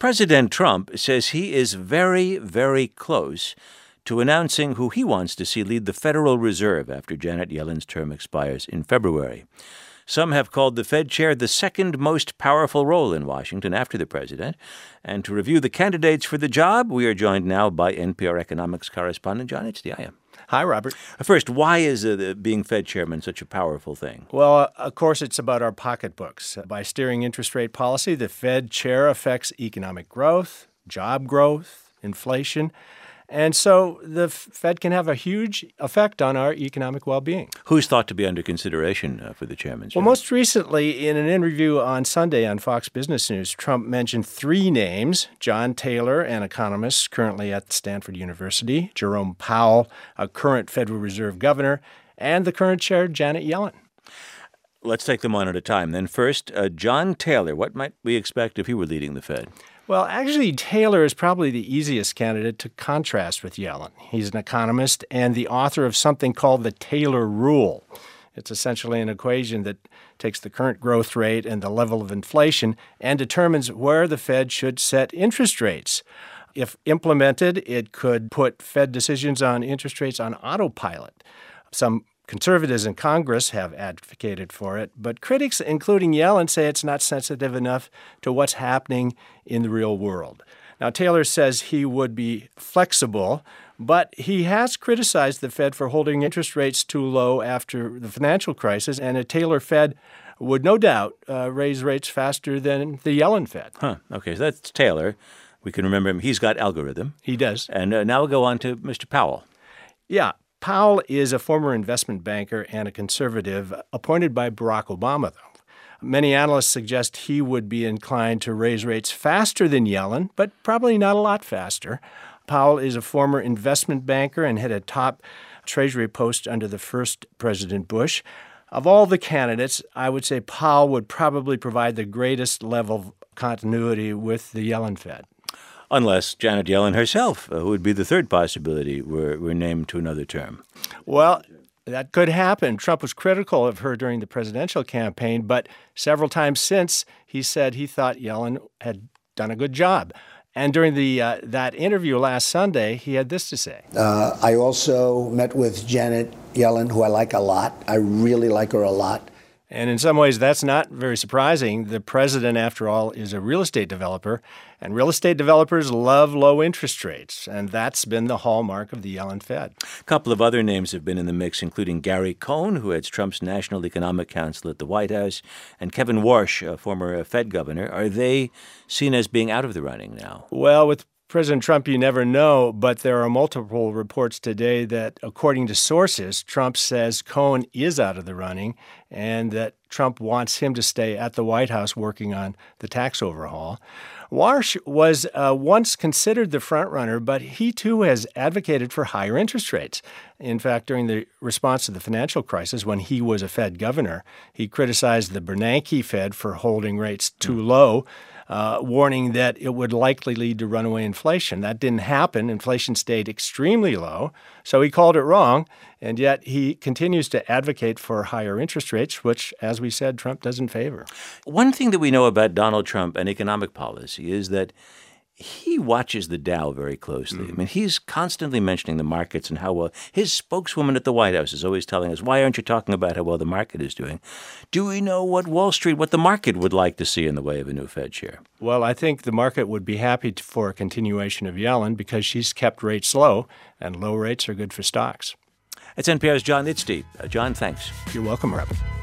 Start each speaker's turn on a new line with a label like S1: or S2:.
S1: President Trump says he is very, very close to announcing who he wants to see lead the Federal Reserve after Janet Yellen's term expires in February. Some have called the Fed chair the second most powerful role in Washington after the president. And to review the candidates for the job, we are joined now by NPR economics correspondent John Ichdihaya.
S2: Hi, Robert.
S1: First, why is being Fed chairman such a powerful thing?
S2: Well, of course, it's about our pocketbooks. By steering interest rate policy, the Fed chair affects economic growth, job growth, inflation. And so the Fed can have a huge effect on our economic well-being.
S1: Who's thought to be under consideration for the chairman's job?
S2: Well, most recently, in an interview on Sunday on Fox Business News, Trump mentioned three names: John Taylor, an economist currently at Stanford University; Jerome Powell, a current Federal Reserve governor; and the current chair, Janet Yellen.
S1: Let's take them one at a time. Then first, John Taylor. What might we expect if he were leading the Fed?
S2: Well, actually, Taylor is probably the easiest candidate to contrast with Yellen. He's an economist and the author of something called the Taylor Rule. It's essentially an equation that takes the current growth rate and the level of inflation and determines where the Fed should set interest rates. If implemented, it could put Fed decisions on interest rates on autopilot. Some conservatives in Congress have advocated for it, but critics, including Yellen, say it's not sensitive enough to what's happening in the real world. Now, Taylor says he would be flexible, but he has criticized the Fed for holding interest rates too low after the financial crisis, and a Taylor Fed would no doubt raise rates faster than the Yellen Fed.
S1: Okay, so that's Taylor. We can remember him. He's got algorithm.
S2: He does.
S1: And now we'll go on to Mr. Powell.
S2: Yeah. Powell is a former investment banker and a conservative appointed by Barack Obama, though. Many analysts suggest he would be inclined to raise rates faster than Yellen, but probably not a lot faster. Powell is a former investment banker and had a top Treasury post under the first President Bush. Of all the candidates, I would say Powell would probably provide the greatest level of continuity with the Yellen Fed.
S1: Unless Janet Yellen herself, who would be the third possibility, were named to another term.
S2: Well, that could happen. Trump was critical of her during the presidential campaign, but several times since, he said he thought Yellen had done a good job. And during that interview last Sunday, he had this to say.
S3: I also met with Janet Yellen, who I like a lot. I really like her a lot.
S2: And in some ways, that's not very surprising. The president, after all, is a real estate developer, and real estate developers love low interest rates, and that's been the hallmark of the Yellen Fed.
S1: A couple of other names have been in the mix, including Gary Cohn, who heads Trump's National Economic Council at the White House, and Kevin Warsh, a former Fed governor. Are they seen as being out of the running now?
S2: Well, with President Trump, you never know, but there are multiple reports today that, according to sources, Trump says Cohn is out of the running and that Trump wants him to stay at the White House working on the tax overhaul. Warsh was once considered the frontrunner, but he too has advocated for higher interest rates. In fact, during the response to the financial crisis, when he was a Fed governor, he criticized the Bernanke Fed for holding rates too low, warning that it would likely lead to runaway inflation. That didn't happen. Inflation stayed extremely low, so he called it wrong, and yet he continues to advocate for higher interest rates, which, as we said, Trump doesn't favor.
S1: One thing that we know about Donald Trump and economic policy is that he watches the Dow very closely. I mean, he's constantly mentioning the markets and how well. His spokeswoman at the White House is always telling us, why aren't you talking about how well the market is doing? Do we know what Wall Street, what the market would like to see in the way of a new Fed chair?
S2: Well, I think the market would be happy for a continuation of Yellen because she's kept rates low, and low rates are good for stocks.
S1: It's NPR's John Ichdihaya. John, thanks.
S2: You're welcome, Robert.